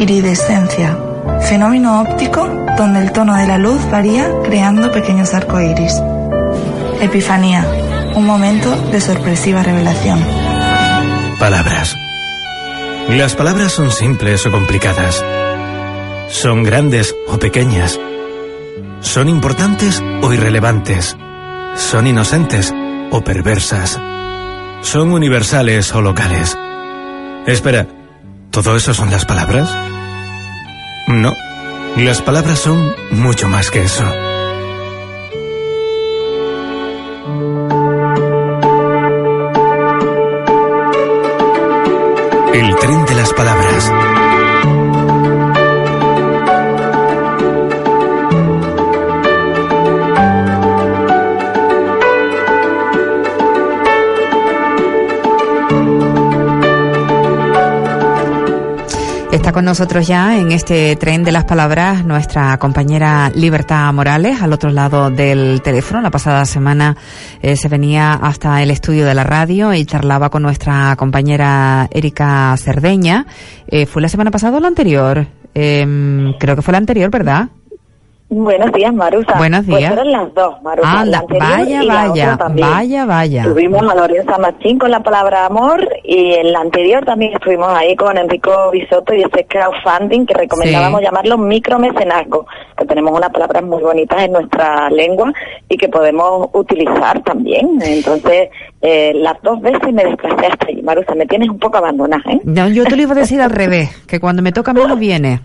Iridescencia, fenómeno óptico donde el tono de la luz varía creando pequeños arcoíris. Epifanía, un momento de sorpresiva revelación. Palabras. Las palabras son simples o complicadas. Son grandes o pequeñas. Son importantes o irrelevantes. Son inocentes o perversas. Son universales o locales. Espera, ¿todo eso son las palabras? No, las palabras son mucho más que eso. El tren de las palabras. Está con nosotros ya en este tren de las palabras nuestra compañera Libertad Morales, al otro lado del teléfono. La pasada semana se venía hasta el estudio de la radio y charlaba con nuestra compañera Erika Cerdeña. ¿Fue la semana pasada o la anterior? Creo que fue la anterior, ¿verdad? Buenos días, Marusa. Buenos días. Pues fueron las dos, Marusa. Anda, vaya. Tuvimos a Lorenza Machín con la palabra amor y en la anterior también estuvimos ahí con Enrico Bisotto y ese crowdfunding que recomendábamos llamarlo micromecenazgo, que tenemos unas palabras muy bonitas en nuestra lengua y que podemos utilizar también. Entonces, las dos veces me desplacé hasta allí. Marusa, me tienes un poco abandonada, ¿eh? No, yo te lo iba a decir al revés, que cuando me toca menos viene.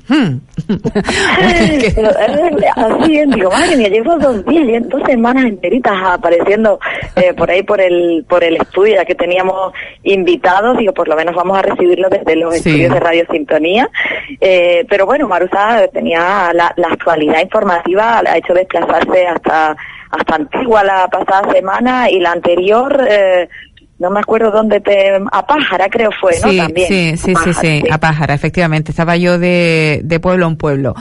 Así es, digo, madre mía, llevo 2 días, 2 semanas enteritas apareciendo por ahí por el estudio, ya que teníamos invitados, digo, por lo menos vamos a recibirlo desde los estudios de Radio Sintonía. Pero bueno, Marusa tenía la actualidad informativa, ha hecho desplazarse hasta Antigua la pasada semana y la anterior... no me acuerdo dónde a Pájara creo fue, ¿no? También. Sí, a Pájara, efectivamente. Estaba yo de pueblo en pueblo.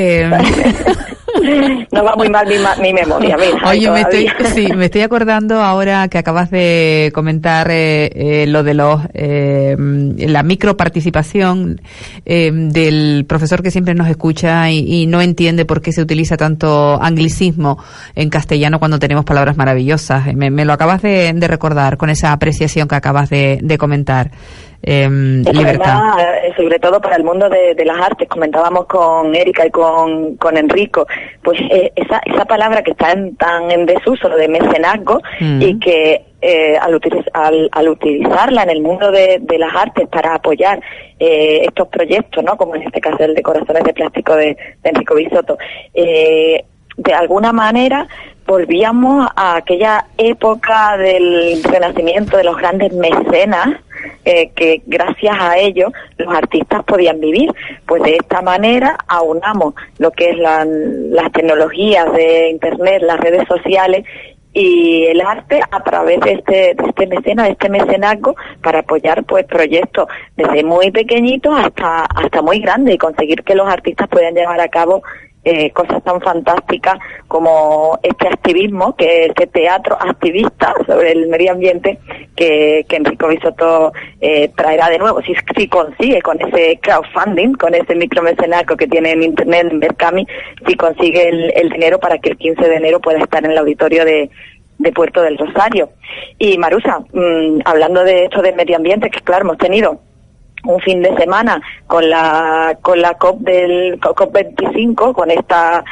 No va muy mal mi memoria, mira. Oye, me estoy acordando ahora que acabas de comentar lo de la microparticipación del profesor que siempre nos escucha y no entiende por qué se utiliza tanto anglicismo en castellano cuando tenemos palabras maravillosas. Me lo acabas de recordar con esa apreciación que acabas de comentar. Libertad. Sobre todo para el mundo de las artes, comentábamos con Erika y con Enrico, pues esa palabra que está tan en desuso de mecenazgo y que al utilizarla en el mundo de las artes para apoyar estos proyectos, ¿no? Como en este caso el de Corazones de Plástico de Enrico Bisotto, de alguna manera volvíamos a aquella época del Renacimiento, de los grandes mecenas, que gracias a ello los artistas podían vivir. Pues de esta manera aunamos lo que es las tecnologías de Internet, las redes sociales y el arte a través de este mecenazgo para apoyar pues proyectos desde muy pequeñitos hasta muy grandes y conseguir que los artistas puedan llevar a cabo cosas tan fantásticas como este activismo, que este teatro activista sobre el medio ambiente que Enrico Bisotto traerá de nuevo, si consigue con ese crowdfunding, con ese micromecenazgo que tiene en Internet, en Berkami, si consigue el dinero para que el 15 de enero pueda estar en el auditorio de Puerto del Rosario. Y Marusa, hablando de esto del medio ambiente, que claro, hemos tenido un fin de semana con la COP del COP25, con esta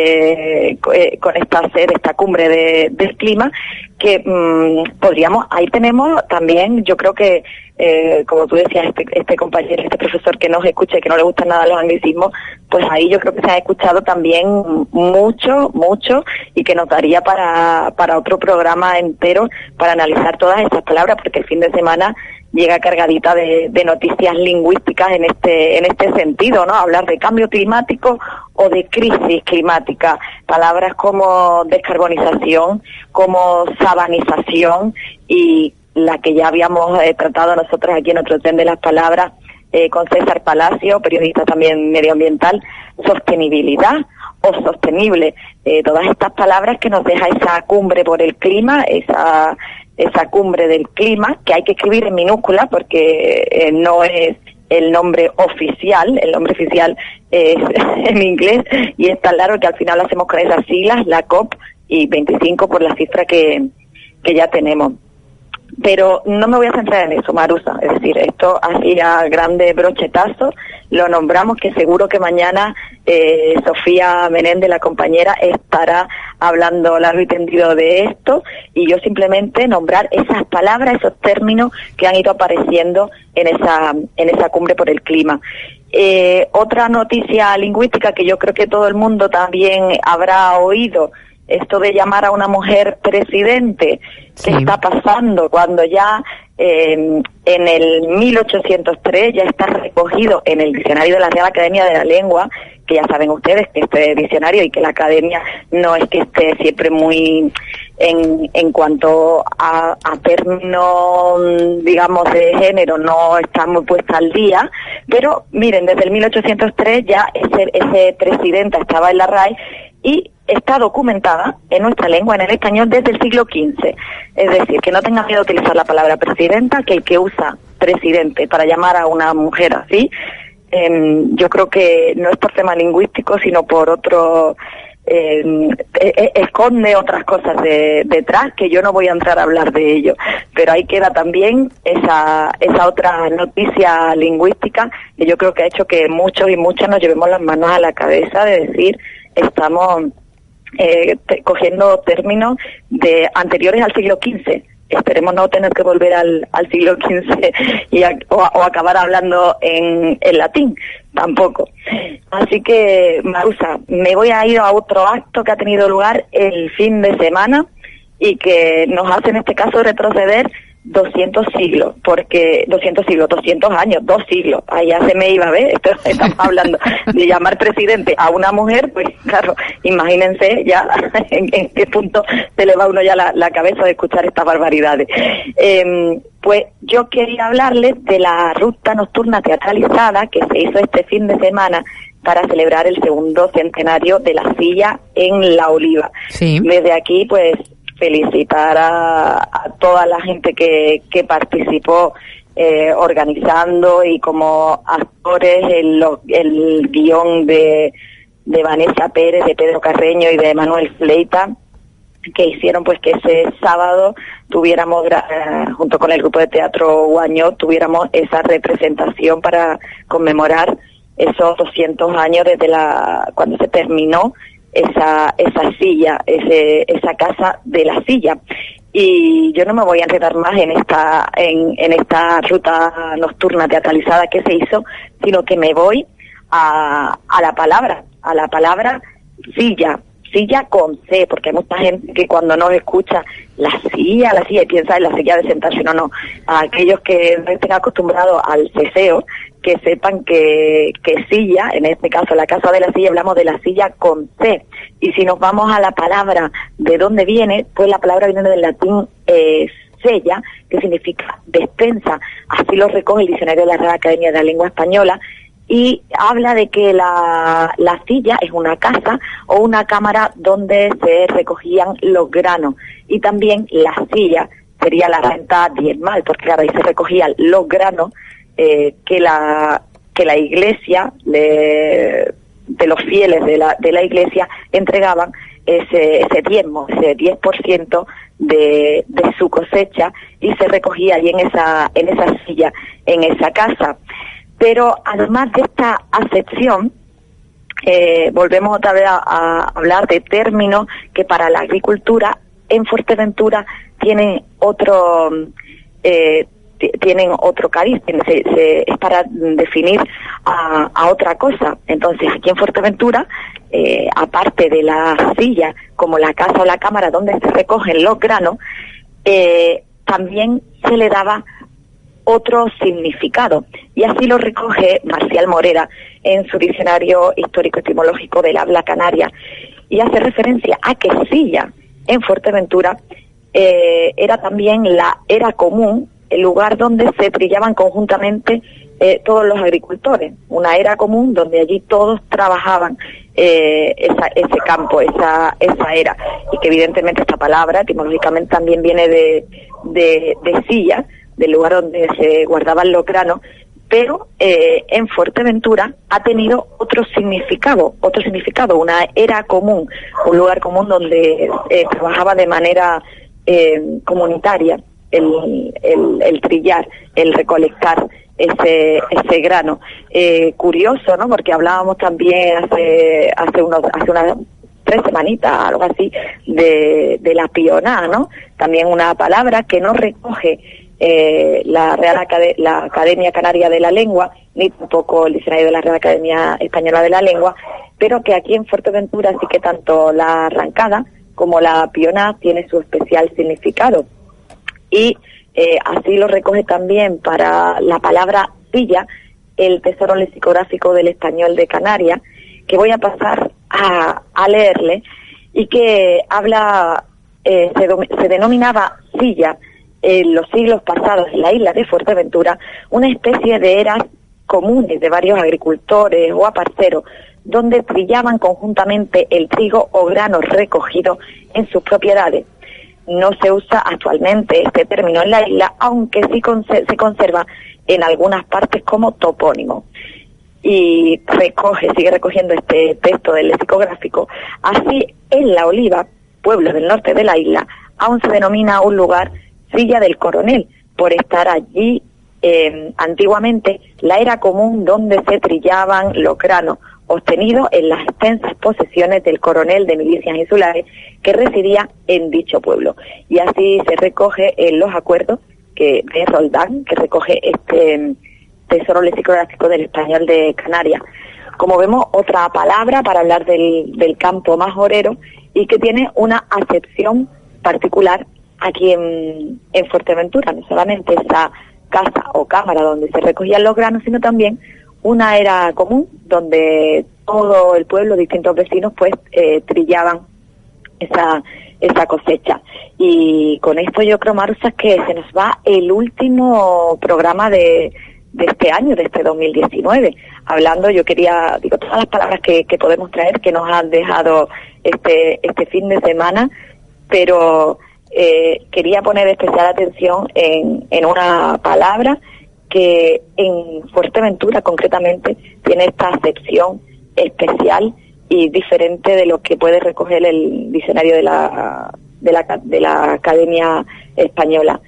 sede, esta cumbre del clima, que ahí tenemos también, yo creo que como tú decías, este compañero, este profesor que nos escucha y que no le gustan nada los anglicismos, pues ahí yo creo que se ha escuchado también mucho, y que nos daría para otro programa entero para analizar todas esas palabras, porque el fin de semana llega cargadita de noticias lingüísticas en este sentido, ¿no? Hablar de cambio climático o de crisis climática. Palabras como descarbonización, como sabanización y la que ya habíamos tratado nosotros aquí en otro tren de las palabras con César Palacio, periodista también medioambiental, sostenibilidad o sostenible. Todas estas palabras que nos deja esa cumbre por el clima, esa cumbre del clima, que hay que escribir en minúscula porque no es el nombre oficial. El nombre oficial es en inglés y es tan largo que al final lo hacemos con esas siglas, la COP y 25 por la cifra que ya tenemos. Pero no me voy a centrar en eso, Marusa. Es decir, esto así a grande brochetazo lo nombramos, que seguro que mañana Sofía Menéndez, la compañera, estará hablando largo y tendido de esto, y yo simplemente nombrar esas palabras, esos términos que han ido apareciendo en esa cumbre por el clima. Otra noticia lingüística que yo creo que todo el mundo también habrá oído, esto de llamar a una mujer presidente. ¿Qué está pasando cuando ya en el 1803 ya está recogido en el diccionario de la Real Academia de la Lengua, que ya saben ustedes que este diccionario y que la Academia no es que esté siempre muy en cuanto a términos, digamos, de género, no está muy puesta al día, pero miren, desde el 1803 ya ese presidenta estaba en la RAE y está documentada en nuestra lengua, en el español, desde el siglo XV. Es decir, que no tengan miedo de utilizar la palabra presidenta, que el que usa presidente para llamar a una mujer así, yo creo que no es por tema lingüístico, sino por otro... esconde otras cosas detrás, que yo no voy a entrar a hablar de ello, pero ahí queda también esa otra noticia lingüística que yo creo que ha hecho que muchos y muchas nos llevemos las manos a la cabeza de decir, estamos cogiendo términos de anteriores al siglo XV. Esperemos no tener que volver al siglo XV o acabar hablando en latín, tampoco. Así que, Marusa, me voy a ir a otro acto que ha tenido lugar el fin de semana y que nos hace en este caso retroceder 200 siglos, 200 años, 2 siglos, ahí ya se me iba a ver, estamos hablando de llamar presidente a una mujer, pues claro, imagínense ya en qué punto se le va a uno ya la cabeza de escuchar estas barbaridades. Pues yo quería hablarles de la ruta nocturna teatralizada que se hizo este fin de semana para celebrar el segundo centenario de la silla en La Oliva. Sí. Desde aquí, pues, felicitar a toda la gente que participó organizando y como actores el guión de Vanessa Pérez, de Pedro Carreño y de Manuel Fleita, que hicieron pues que ese sábado tuviéramos, junto con el grupo de teatro Guañó, tuviéramos esa representación para conmemorar esos 200 años desde cuando se terminó esa silla, esa casa de la silla. Y yo no me voy a enredar más en esta ruta nocturna teatralizada que se hizo, sino que me voy a la palabra silla con C, porque hay mucha gente que cuando nos escucha la silla y piensa en la silla de sentarse. No, a aquellos que no estén acostumbrados al ceseo, que sepan que silla, en este caso la casa de la silla, hablamos de la silla con C. Y si nos vamos a la palabra de dónde viene, pues la palabra viene del latín sella, que significa despensa. Así lo recoge el diccionario de la Real Academia de la Lengua Española, y habla de que la silla es una casa o una cámara donde se recogían los granos, y también la silla sería la renta diezmal, porque claro, ahí se recogían los granos que la iglesia, de los fieles de la iglesia, entregaban ese diezmo, ese 10% de su cosecha, y se recogía ahí en esa silla, en esa casa. Pero además de esta acepción, volvemos otra vez a hablar de términos que para la agricultura en Fuerteventura tienen otro cariz, es para definir a otra cosa. Entonces, aquí en Fuerteventura, aparte de la silla como la casa o la cámara donde se recogen los granos, también se le daba otro significado, y así lo recoge Marcial Morera en su diccionario histórico-etimológico del habla canaria, y hace referencia a que silla en Fuerteventura era también la era común, el lugar donde se trillaban conjuntamente todos los agricultores, una era común donde allí todos trabajaban ese campo, esa era, y que evidentemente esta palabra etimológicamente también viene de silla, del lugar donde se guardaban los granos, pero en Fuerteventura ha tenido otro significado, una era común, un lugar común donde trabajaba de manera comunitaria el trillar, el recolectar ese grano. Curioso, ¿no? Porque hablábamos también hace unas 3 semanitas, algo así, de la pioná, ¿no? También una palabra que no recoge la Academia Canaria de la Lengua, ni tampoco el diccionario de la Real Academia Española de la Lengua, pero que aquí en Fuerteventura sí que tanto la arrancada como la pioná tiene su especial significado. Y así lo recoge también para la palabra silla, el Tesoro Lexicográfico del Español de Canarias, que voy a pasar a leerle, y que habla, se denominaba silla en los siglos pasados en la isla de Fuerteventura, una especie de eras comunes de varios agricultores o aparceros, donde trillaban conjuntamente el trigo o grano recogido en sus propiedades. No se usa actualmente este término en la isla, aunque sí se conserva en algunas partes como topónimo. Y sigue recogiendo este texto del lexicográfico. Así, en La Oliva, pueblo del norte de la isla, aún se denomina un lugar Silla del Coronel, por estar allí antiguamente la era común donde se trillaban los granos obtenidos en las extensas posesiones del coronel de milicias insulares que residía en dicho pueblo. Y así se recoge en los acuerdos de Roldán, que recoge este Tesoro Lexicográfico del Español de Canarias. Como vemos, otra palabra para hablar del campo majorero, y que tiene una acepción particular aquí en Fuerteventura. No solamente esa casa o cámara donde se recogían los granos, sino también una era común donde todo el pueblo, distintos vecinos, pues trillaban esa cosecha. Y con esto yo creo, Marusa, que se nos va el último programa de este año, de este 2019. Hablando, yo quería, todas las palabras que podemos traer, que nos han dejado este fin de semana, pero quería poner especial atención en una palabra que en Fuerteventura concretamente tiene esta acepción especial y diferente de lo que puede recoger el diccionario de la Academia Española.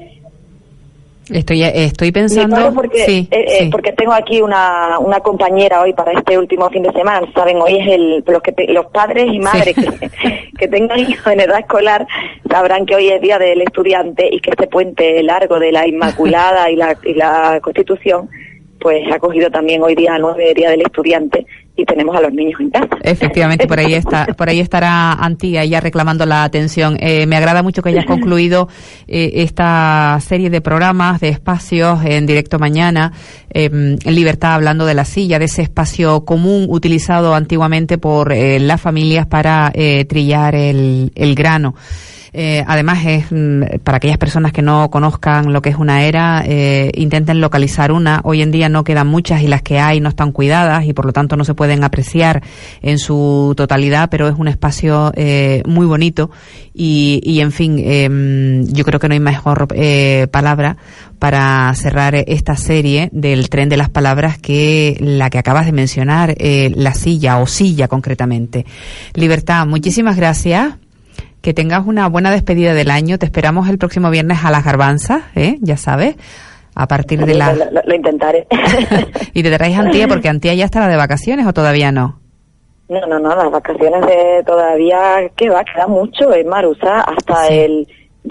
Estoy pensando, claro, porque, sí. Porque tengo aquí una compañera hoy para este último fin de semana. Saben, hoy es los padres y madres que tengan hijos en edad escolar sabrán que hoy es día del estudiante, y que este puente largo de la Inmaculada y la Constitución, pues ha cogido también hoy día 9, día del estudiante, y tenemos a los niños en casa. Efectivamente, por ahí estará Antía ya reclamando la atención. Me agrada mucho que hayas concluido esta serie de programas, de espacios en Directo Mañana, en Libertad, hablando de la silla, de ese espacio común utilizado antiguamente por las familias para trillar el grano. Además, para aquellas personas que no conozcan lo que es una era, intenten localizar una. Hoy en día no quedan muchas, y las que hay no están cuidadas y por lo tanto no se pueden apreciar en su totalidad, pero es un espacio muy bonito y en fin, yo creo que no hay mejor palabra para cerrar esta serie del tren de las palabras que la que acabas de mencionar, la silla, o silla concretamente. Libertad, muchísimas gracias. Que tengas una buena despedida del año. Te esperamos el próximo viernes a las garbanzas, ya sabes, a partir de la... Lo intentaré. Y te traes a Antía, porque Antía ya estará de vacaciones, ¿o todavía no? No, las vacaciones todavía queda mucho en Marusa, hasta el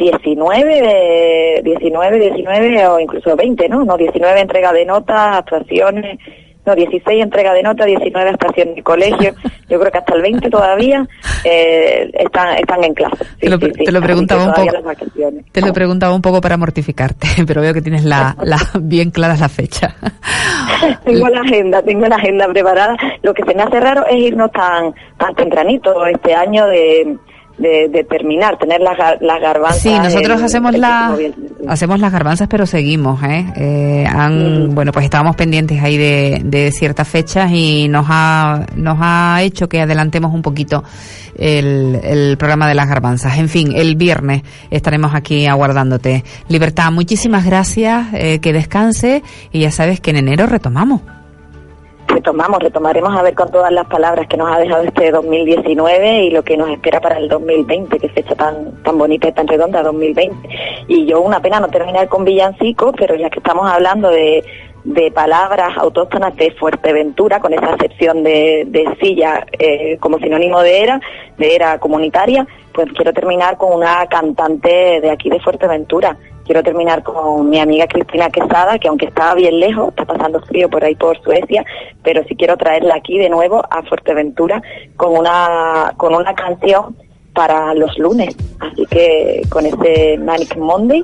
19 o incluso 20, ¿no? 19 entrega de notas, actuaciones... 16 entrega de nota, 19 actuación de colegio. Yo creo que hasta el 20 todavía están en clase. Sí, te lo preguntaba un poco. Te lo preguntaba un poco para mortificarte, pero veo que tienes bien clara la fecha. Tengo la agenda preparada. Lo que se me hace raro es irnos tan tempranito este año de de terminar, tener las garbanzas. Sí, nosotros hacemos las garbanzas, pero seguimos, bueno, pues estábamos pendientes ahí de ciertas fechas y nos ha hecho que adelantemos un poquito el programa de las garbanzas. En fin, el viernes estaremos aquí aguardándote. Libertad, muchísimas gracias, que descanse, y ya sabes que en enero retomaremos a ver con todas las palabras que nos ha dejado este 2019 y lo que nos espera para el 2020, qué fecha tan bonita y tan redonda, 2020. Y yo, una pena no terminar con villancicos, pero ya que estamos hablando de palabras autóctonas de Fuerteventura, con esa acepción de silla como sinónimo de era comunitaria, pues quiero terminar con una cantante de aquí de Fuerteventura. Quiero terminar con mi amiga Cristina Quesada, que aunque está bien lejos, está pasando frío por ahí por Suecia, pero sí quiero traerla aquí de nuevo a Fuerteventura con una canción para los lunes. Así que con ese Manic Monday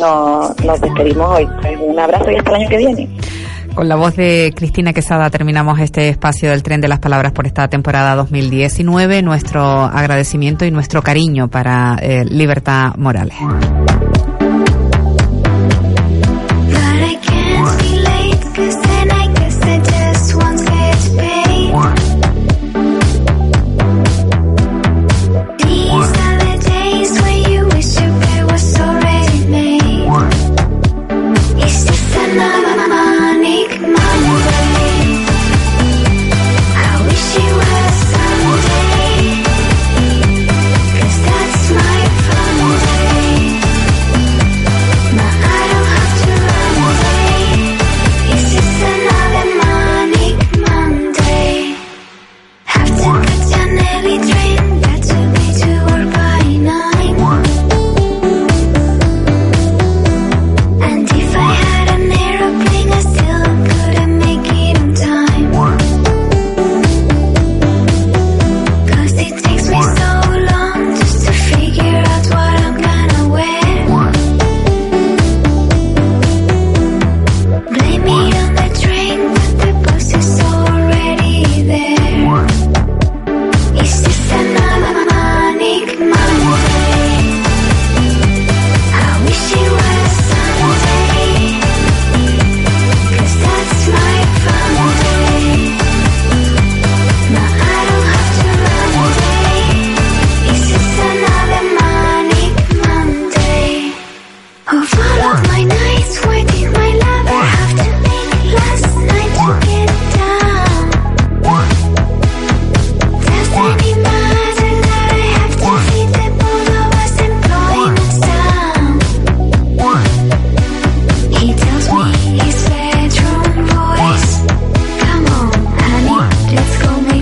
nos despedimos hoy. Un abrazo y hasta el año que viene. Con la voz de Cristina Quesada terminamos este espacio del Tren de las Palabras por esta temporada 2019. Nuestro agradecimiento y nuestro cariño para Libertad Morales.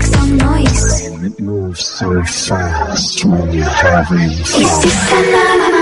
So fast when you're having fun.